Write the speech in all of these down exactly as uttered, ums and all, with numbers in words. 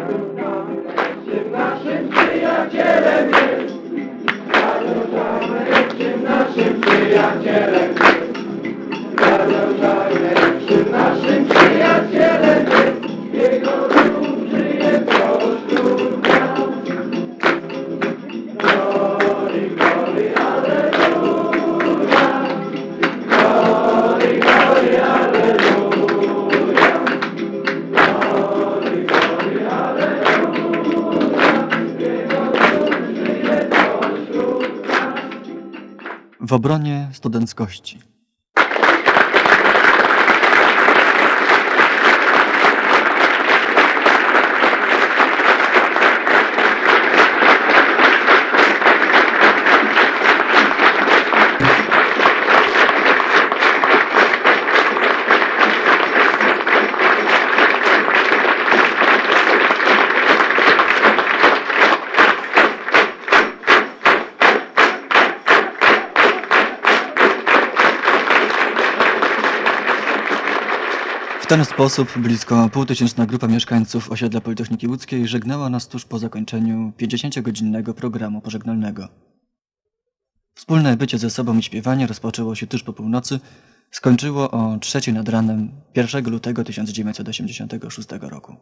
W obronie studenckości. W ten sposób blisko półtysięczna grupa mieszkańców osiedla Politechniki Łódzkiej żegnała nas tuż po zakończeniu pięćdziesięciogodzinnego programu pożegnalnego. Wspólne bycie ze sobą i śpiewanie rozpoczęło się tuż po północy, skończyło o trzeciej nad ranem pierwszego lutego tysiąc dziewięćset osiemdziesiątego szóstego roku.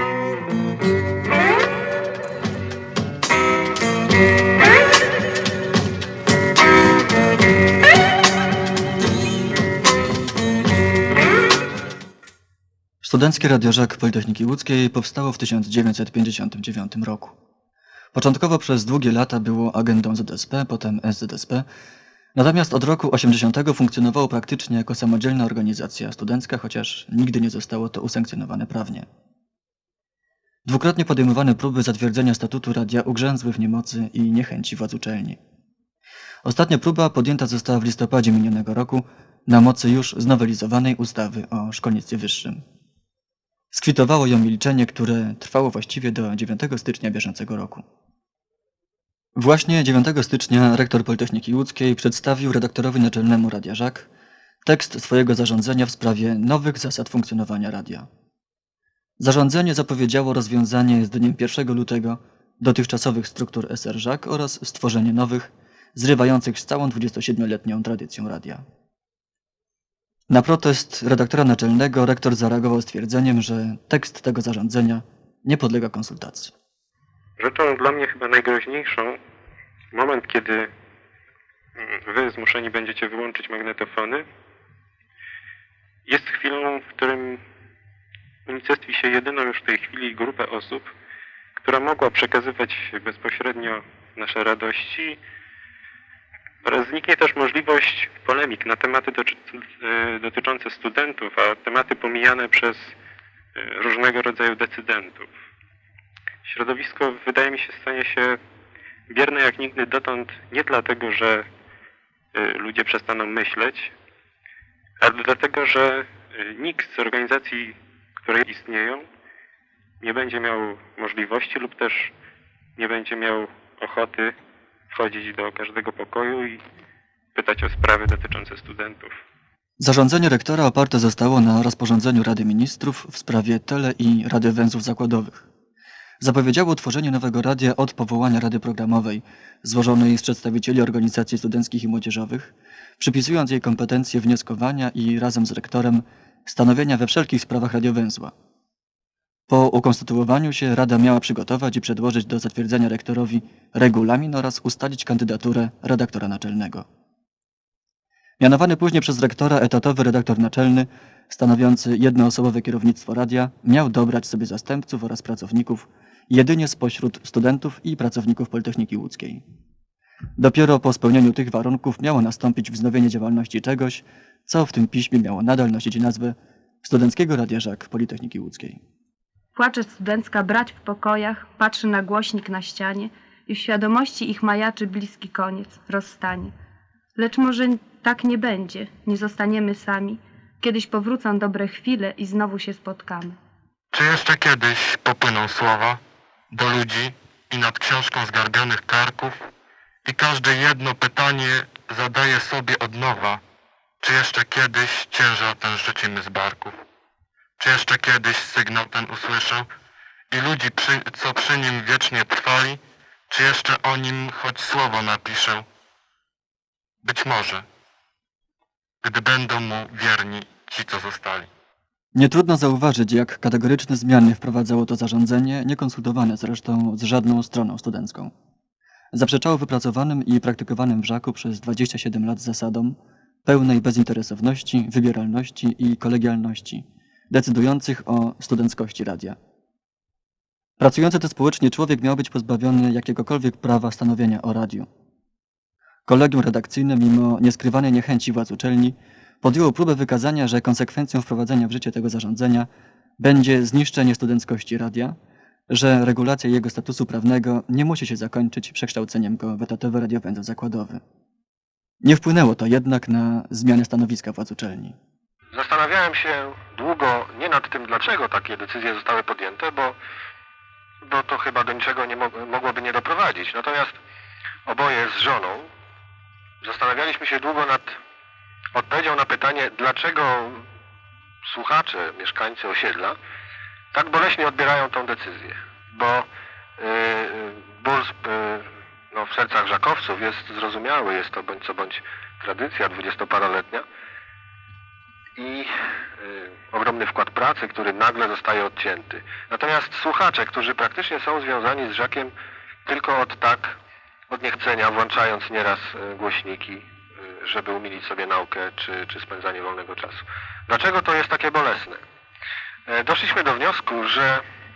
Studenckie Radio Żak Politechniki Łódzkiej powstało w tysiąc dziewięćset pięćdziesiątym dziewiątym roku. Początkowo przez długie lata było agendą Z S P, potem S Z S P, natomiast od roku osiemdziesiątego funkcjonowało praktycznie jako samodzielna organizacja studencka, chociaż nigdy nie zostało to usankcjonowane prawnie. Dwukrotnie podejmowane próby zatwierdzenia statutu radia ugrzęzły w niemocy i niechęci władz uczelni. Ostatnia próba podjęta została w listopadzie minionego roku na mocy już znowelizowanej ustawy o szkolnictwie wyższym. Skwitowało ją milczenie, które trwało właściwie do dziewiątego stycznia bieżącego roku. Właśnie dziewiątego stycznia rektor Politechniki Łódzkiej przedstawił redaktorowi naczelnemu Radia Żak tekst swojego zarządzenia w sprawie nowych zasad funkcjonowania radia. Zarządzenie zapowiedziało rozwiązanie z dniem pierwszego lutego dotychczasowych struktur S R Żak oraz stworzenie nowych, zrywających z całą dwudziestosiedmioletnią tradycją radia. Na protest redaktora naczelnego rektor zareagował stwierdzeniem, że tekst tego zarządzenia nie podlega konsultacji. Rzeczą dla mnie chyba najgroźniejszą, moment kiedy wy zmuszeni będziecie wyłączyć magnetofony, jest chwilą, w którym unicestwi się jedyną już w tej chwili grupę osób, która mogła przekazywać bezpośrednio nasze radości, oraz zniknie też możliwość polemik na tematy dotyczące studentów, a tematy pomijane przez różnego rodzaju decydentów. Środowisko, wydaje mi się, stanie się bierne jak nigdy dotąd nie dlatego, że ludzie przestaną myśleć, ale dlatego, że nikt z organizacji, które istnieją, nie będzie miał możliwości lub też nie będzie miał ochoty wchodzić do każdego pokoju i pytać o sprawy dotyczące studentów. Zarządzenie rektora oparte zostało na rozporządzeniu Rady Ministrów w sprawie tele- i radiowęzłów zakładowych. Zapowiedziało utworzenie nowego radia od powołania Rady Programowej, złożonej z przedstawicieli organizacji studenckich i młodzieżowych, przypisując jej kompetencje wnioskowania i razem z rektorem stanowienia we wszelkich sprawach radiowęzła. Po ukonstytuowaniu się Rada miała przygotować i przedłożyć do zatwierdzenia rektorowi regulamin oraz ustalić kandydaturę redaktora naczelnego. Mianowany później przez rektora etatowy redaktor naczelny, stanowiący jednoosobowe kierownictwo radia, miał dobrać sobie zastępców oraz pracowników jedynie spośród studentów i pracowników Politechniki Łódzkiej. Dopiero po spełnieniu tych warunków miało nastąpić wznowienie działalności czegoś, co w tym piśmie miało nadal nosić nazwę Studenckiego Radia Żak Politechniki Łódzkiej. Płacze studencka brać w pokojach, patrzy na głośnik na ścianie i w świadomości ich majaczy bliski koniec, rozstanie. Lecz może tak nie będzie, nie zostaniemy sami. Kiedyś powrócą dobre chwile i znowu się spotkamy. Czy jeszcze kiedyś popłyną słowa do ludzi i nad książką zgarbianych karków i każde jedno pytanie zadaje sobie od nowa, czy jeszcze kiedyś ciężar ten rzucimy z barków? Czy jeszcze kiedyś sygnał ten usłyszę i ludzi, przy, co przy nim wiecznie trwali, czy jeszcze o nim choć słowo napiszę? Być może, gdy będą mu wierni ci, co zostali. Nie trudno zauważyć, jak kategoryczne zmiany wprowadzało to zarządzenie, niekonsultowane zresztą z żadną stroną studencką. Zaprzeczało wypracowanym i praktykowanym w Żaku przez dwadzieścia siedem lat zasadom pełnej bezinteresowności, wybieralności i kolegialności, decydujących o studenckości radia. Pracujący tu społecznie człowiek miał być pozbawiony jakiegokolwiek prawa stanowienia o radiu. Kolegium redakcyjne, mimo nieskrywanej niechęci władz uczelni, podjęło próbę wykazania, że konsekwencją wprowadzenia w życie tego zarządzenia będzie zniszczenie studenckości radia, że regulacja jego statusu prawnego nie musi się zakończyć przekształceniem go w etatowy radiowęzeł zakładowy. Nie wpłynęło to jednak na zmianę stanowiska władz uczelni. Zastanawiałem się długo nie nad tym, dlaczego takie decyzje zostały podjęte, bo, bo to chyba do niczego nie mo- mogłoby nie doprowadzić. Natomiast oboje z żoną zastanawialiśmy się długo nad odpowiedzią na pytanie, dlaczego słuchacze, mieszkańcy osiedla tak boleśnie odbierają tą decyzję. Bo yy, ból yy, no, w sercach żakowców jest zrozumiały, jest to bądź co bądź tradycja dwudziestoparoletnia i yy, ogromny wkład pracy, który nagle zostaje odcięty. Natomiast słuchacze, którzy praktycznie są związani z Żakiem tylko od tak, od niechcenia, włączając nieraz yy, głośniki, yy, żeby umilić sobie naukę czy, czy spędzanie wolnego czasu. Dlaczego to jest takie bolesne? Yy, doszliśmy do wniosku, że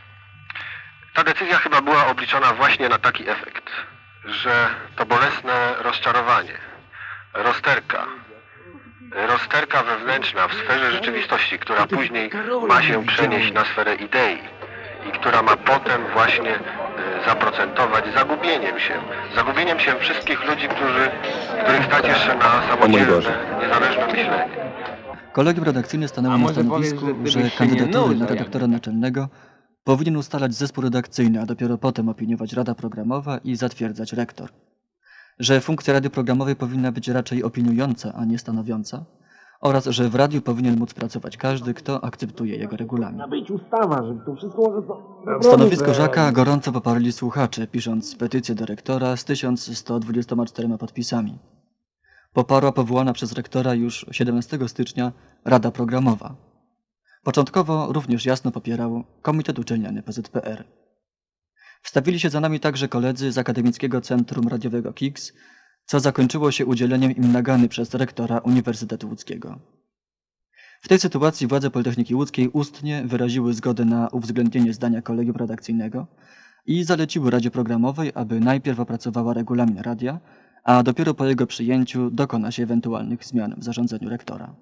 ta decyzja chyba była obliczona właśnie na taki efekt, że to bolesne rozczarowanie, rozterka, rozterka wewnętrzna w sferze rzeczywistości, która później ma się przenieść na sferę idei i która ma potem właśnie zaprocentować zagubieniem się, zagubieniem się wszystkich ludzi, którzy, których stać jeszcze na samodzielne, niezależne myślenie. Kolegium redakcyjne stanęło na stanowisku, że kandydatury na redaktora naczelnego powinien ustalać zespół redakcyjny, a dopiero potem opiniować Rada Programowa i zatwierdzać rektor. Że funkcja Rady Programowej powinna być raczej opiniująca, a nie stanowiąca, oraz że w radiu powinien móc pracować każdy, kto akceptuje jego regulamin. Ma być ustawa, że to wszystko może... Stanowisko Żaka gorąco poparli słuchacze, pisząc petycję do rektora z tysiąc sto dwudziestoma czterema podpisami. Poparła powołana przez rektora już siedemnastego stycznia Rada Programowa. Początkowo również jasno popierał Komitet Uczelniany P Z P R. Wstawili się za nami także koledzy z Akademickiego Centrum Radiowego K I K S, co zakończyło się udzieleniem im nagany przez rektora Uniwersytetu Łódzkiego. W tej sytuacji władze Politechniki Łódzkiej ustnie wyraziły zgodę na uwzględnienie zdania kolegium redakcyjnego i zaleciły Radzie Programowej, aby najpierw opracowała regulamin radia, a dopiero po jego przyjęciu dokona się ewentualnych zmian w zarządzeniu rektora.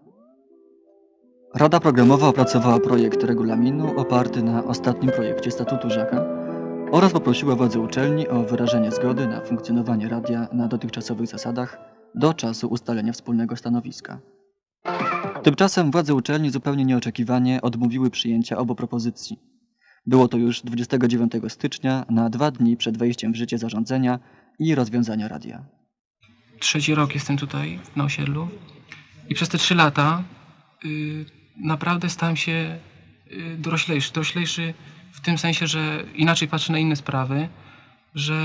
Rada Programowa opracowała projekt regulaminu oparty na ostatnim projekcie statutu Żaka oraz poprosiła władze uczelni o wyrażenie zgody na funkcjonowanie radia na dotychczasowych zasadach do czasu ustalenia wspólnego stanowiska. Tymczasem władze uczelni zupełnie nieoczekiwanie odmówiły przyjęcia obu propozycji. Było to już dwudziestego dziewiątego stycznia, na dwa dni przed wejściem w życie zarządzenia i rozwiązania radia. Trzeci rok jestem tutaj na osiedlu i przez te trzy lata yy, naprawdę stałem się yy, doroślejszy. Doroślejszy w tym sensie, że inaczej patrzę na inne sprawy, że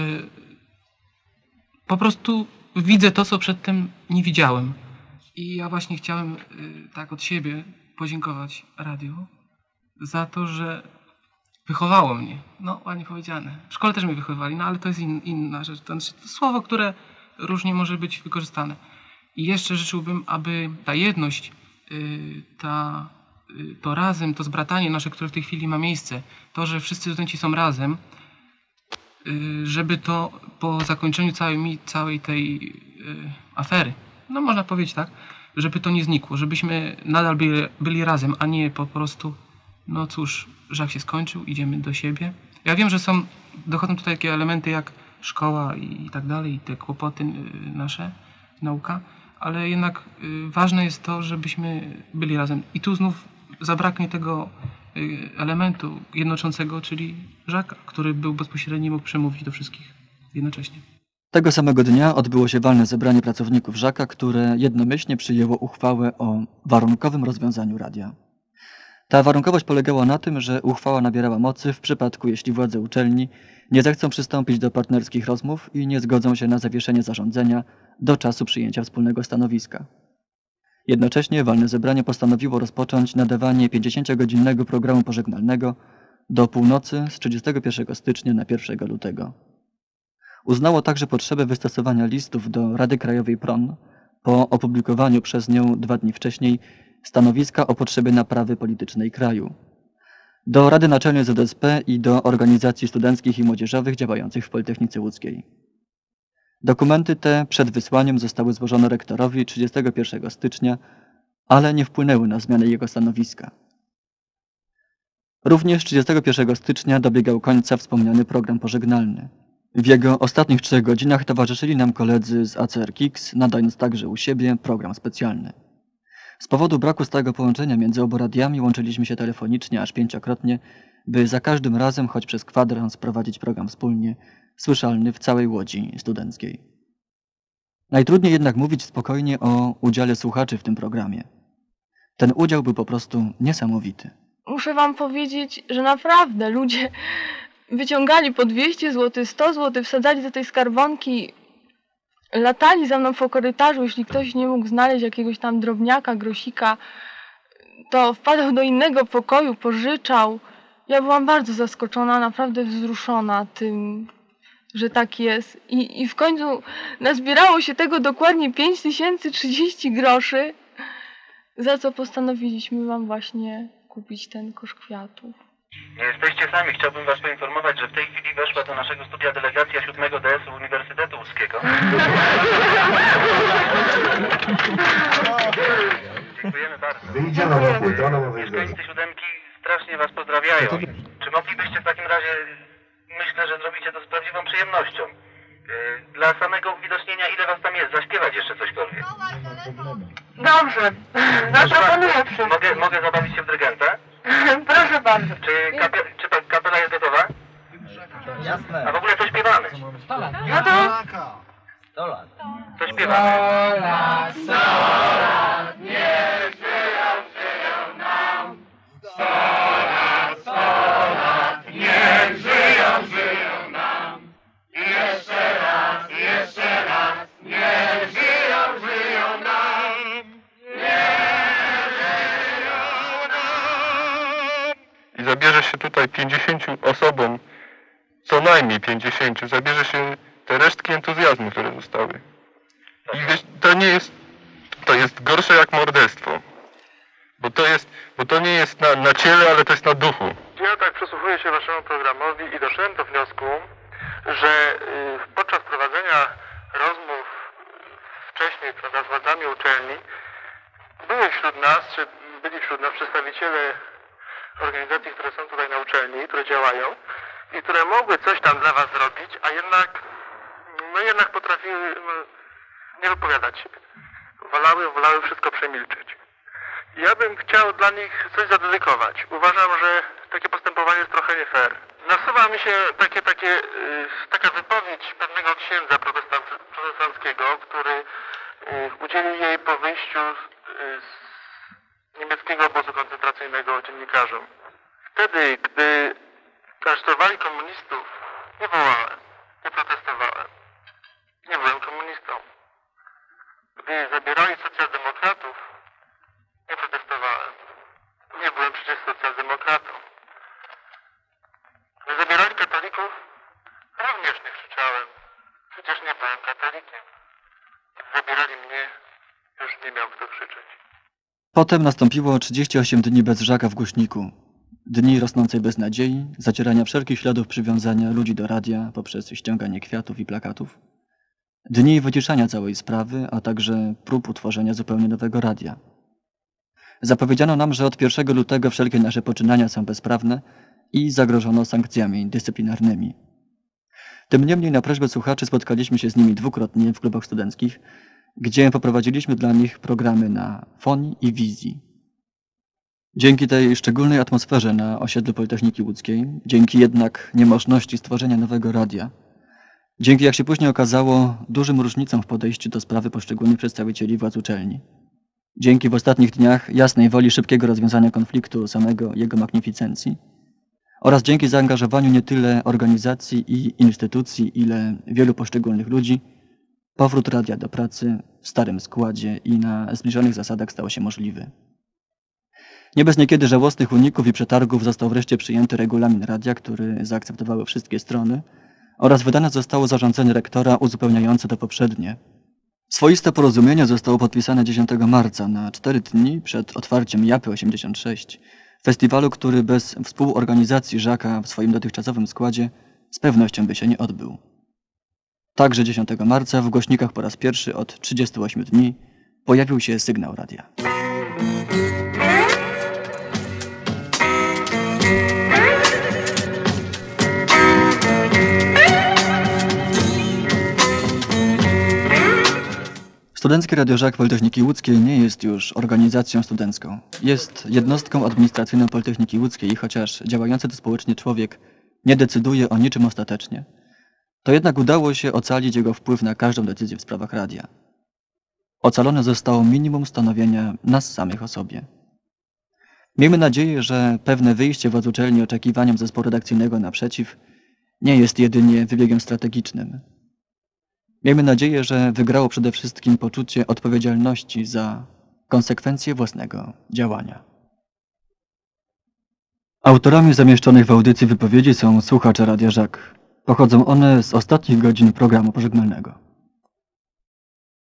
po prostu widzę to, co przedtem nie widziałem. I ja właśnie chciałem yy, tak od siebie podziękować radiu za to, że wychowało mnie. No, ładnie powiedziane. W szkole też mnie wychowywali, no ale to jest in, inna rzecz. To znaczy, to słowo, które różnie może być wykorzystane. I jeszcze życzyłbym, aby ta jedność, yy, ta, yy, to razem, to zbratanie nasze, które w tej chwili ma miejsce, to, że wszyscy studenci są razem, yy, żeby to po zakończeniu całej, całej tej yy, afery, no można powiedzieć tak, żeby to nie znikło, żebyśmy nadal byli, byli razem, a nie po prostu, no cóż, Żak się skończył, idziemy do siebie. Ja wiem, że są, dochodzą tutaj takie elementy jak szkoła i, i tak dalej, i te kłopoty y, nasze, nauka, ale jednak y, ważne jest to, żebyśmy byli razem. I tu znów zabraknie tego y, elementu jednoczącego, czyli Żaka, który był bezpośrednio, mógł przemówić do wszystkich jednocześnie. Tego samego dnia odbyło się walne zebranie pracowników Żaka, które jednomyślnie przyjęło uchwałę o warunkowym rozwiązaniu radia. Ta warunkowość polegała na tym, że uchwała nabierała mocy w przypadku, jeśli władze uczelni nie zechcą przystąpić do partnerskich rozmów i nie zgodzą się na zawieszenie zarządzenia do czasu przyjęcia wspólnego stanowiska. Jednocześnie walne zebranie postanowiło rozpocząć nadawanie pięćdziesięciogodzinnego programu pożegnalnego do północy z trzydziestego pierwszego stycznia na pierwszego lutego. Uznało także potrzebę wystosowania listów do Rady Krajowej P R O N po opublikowaniu przez nią dwa dni wcześniej stanowiska o potrzebie naprawy politycznej kraju, do Rady Naczelnej Z S P i do organizacji studenckich i młodzieżowych działających w Politechnice Łódzkiej. Dokumenty te przed wysłaniem zostały złożone rektorowi trzydziestego pierwszego stycznia, ale nie wpłynęły na zmianę jego stanowiska. Również trzydziestego pierwszego stycznia dobiegał końca wspomniany program pożegnalny. W jego ostatnich trzech godzinach towarzyszyli nam koledzy z A C R K I X, nadając także u siebie program specjalny. Z powodu braku stałego połączenia między obu radiami łączyliśmy się telefonicznie aż pięciokrotnie, by za każdym razem, choć przez kwadrans, prowadzić program wspólnie, słyszalny w całej Łodzi studenckiej. Najtrudniej jednak mówić spokojnie o udziale słuchaczy w tym programie. Ten udział był po prostu niesamowity. Muszę wam powiedzieć, że naprawdę ludzie wyciągali po dwieście złotych, sto złotych, wsadzali do tej skarbonki, latali za mną po korytarzu. Jeśli ktoś nie mógł znaleźć jakiegoś tam drobniaka, grosika, to wpadał do innego pokoju, pożyczał. Ja byłam bardzo zaskoczona, naprawdę wzruszona tym, że tak jest. I, i w końcu nazbierało się tego dokładnie pięć tysięcy trzydzieści groszy, za co postanowiliśmy wam właśnie kupić ten kosz kwiatów. Nie jesteście sami. Chciałbym was poinformować, że w tej chwili weszła do naszego studia delegacja siódmego D S U Uniwersytetu Łódzkiego. Dziękujemy bardzo. Wyjdzie nowa płyta, nowa Mieszkańcy siódemki strasznie was pozdrawiają. Czy moglibyście w takim razie, myślę, że zrobicie to z prawdziwą przyjemnością. Dla samego uwidocznienia, ile was tam jest, zaśpiewać jeszcze cośkolwiek. Dobrze, zaproponuję przy... Mogę, mogę zabawić się w dyrygenta? Proszę bardzo. Czy, kape, czy ta kapela jest gotowa? Jasne. A w ogóle co śpiewamy? No to... sto lat. Co śpiewamy? sto lat, sto lat, niech żyją, żyją nam. sto lat, sto lat, niech żyją, żyją nam. I jeszcze raz, jeszcze raz, niech żyją, żyją nam. Niech żyją nam. I zabierze się tutaj pięćdziesięciu osobom, co najmniej pięćdziesięciu, zabierze się te resztki entuzjazmu, które zostały. I wiesz, to nie jest, to jest gorsze jak morderstwo. Bo to jest, bo to nie jest na, na ciele, ale to jest na duchu. Ja tak przysłuchuję się waszemu programowi i doszedłem do wniosku, że y, podczas prowadzenia rozmów wcześniej, prawda, z władzami uczelni, były wśród nas, czy byli wśród nas przedstawiciele organizacji, które są tutaj na uczelni, które działają i które mogły coś tam dla was zrobić, a jednak, no jednak potrafiły no, nie wypowiadać się. Wolały, wolały wszystko przemilczeć. Ja bym chciał dla nich coś zadedykować. Uważam, że takie postępowanie jest trochę nie fair. Nasuwa mi się takie, takie, yy, taka wypowiedź pewnego księdza protestant, protestanckiego, który yy, udzielił jej po wyjściu yy, z niemieckiego obozu koncentracyjnego dziennikarzom. Wtedy, gdy aresztowali komunistów, nie wołałem, nie protestowałem. Nie byłem komunistą. Gdy zabierali socjaldemokratów, nie protestowałem. Nie byłem przecież socjaldemokratą. Gdy zabierali katolików, również nie krzyczałem. Przecież nie byłem katolikiem. Gdy zabierali mnie, już nie miał kto krzyczeć. Potem nastąpiło trzydzieści osiem dni bez Żaka w głośniku. Dni rosnącej beznadziei, zacierania wszelkich śladów przywiązania ludzi do radia poprzez ściąganie kwiatów i plakatów. Dni wyciszania całej sprawy, a także prób utworzenia zupełnie nowego radia. Zapowiedziano nam, że od pierwszego lutego wszelkie nasze poczynania są bezprawne i zagrożono sankcjami dyscyplinarnymi. Tym niemniej na prośbę słuchaczy spotkaliśmy się z nimi dwukrotnie w klubach studenckich, gdzie poprowadziliśmy dla nich programy na fonii i wizji. Dzięki tej szczególnej atmosferze na osiedlu Politechniki Łódzkiej, dzięki jednak niemożności stworzenia nowego radia, dzięki, jak się później okazało, dużym różnicom w podejściu do sprawy poszczególnych przedstawicieli władz uczelni, Dzięki w ostatnich dniach jasnej woli szybkiego rozwiązania konfliktu samego jego magnificencji oraz dzięki zaangażowaniu nie tyle organizacji i instytucji, ile wielu poszczególnych ludzi, powrót radia do pracy w starym składzie i na zbliżonych zasadach stał się możliwy. Nie bez niekiedy żałosnych uników i przetargów został wreszcie przyjęty regulamin radia, który zaakceptowały wszystkie strony oraz wydane zostało zarządzenie rektora uzupełniające to poprzednie. Swoiste porozumienie zostało podpisane dziesiątego marca na cztery dni przed otwarciem Japy osiemdziesiąt sześć, festiwalu, który bez współorganizacji Żaka w swoim dotychczasowym składzie z pewnością by się nie odbył. Także dziesiątego marca w głośnikach po raz pierwszy od trzydziestu ośmiu dni pojawił się sygnał radia. Studenckie Radio Żak Politechniki Łódzkiej nie jest już organizacją studencką. Jest jednostką administracyjną Politechniki Łódzkiej i chociaż działający tu społecznie człowiek nie decyduje o niczym ostatecznie, to jednak udało się ocalić jego wpływ na każdą decyzję w sprawach radia. Ocalone zostało minimum stanowienia nas samych o sobie. Miejmy nadzieję, że pewne wyjście władz uczelni oczekiwaniom zespołu redakcyjnego naprzeciw nie jest jedynie wybiegiem strategicznym. Miejmy nadzieję, że wygrało przede wszystkim poczucie odpowiedzialności za konsekwencje własnego działania. Autorami zamieszczonych w audycji wypowiedzi są słuchacze Radia Żak. Pochodzą one z ostatnich godzin programu pożegnalnego.